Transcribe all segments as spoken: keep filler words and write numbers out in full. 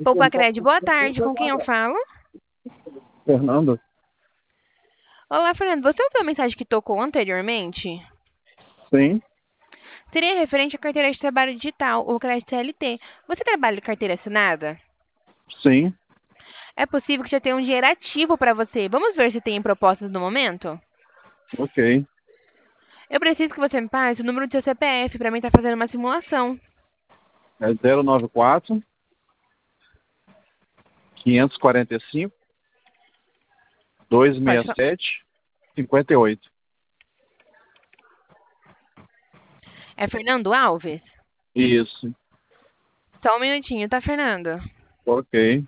Poupa boa tarde. Com quem eu falo? Fernando? Olá, Fernando. Você ouviu a mensagem que tocou anteriormente? Sim, Seria referente à carteira de trabalho digital, ou crédito C L T. Você trabalha de carteira assinada? sim, É possível que já tenha um dinheiro ativo para você. Vamos ver se tem propostas no momento? ok. Eu preciso que você me passe o número do seu C P F para mim estar fazendo uma simulação. É zero nove quatro, quinhentos e quarenta e cinco, Pode duzentos e sessenta falar. e sete, cinquenta e oito. É Fernando Alves? Isso, Só um minutinho, tá, Fernando? ok.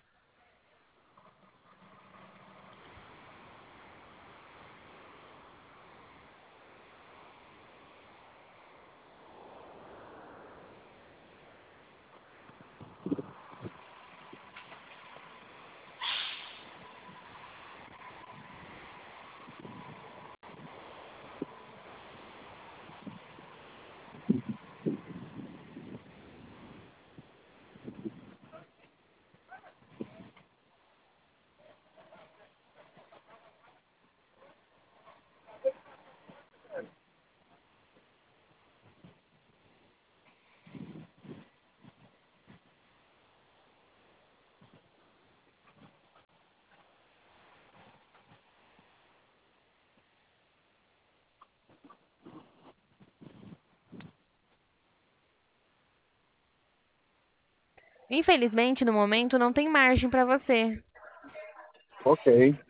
Infelizmente, no momento, não tem margem para você. Ok.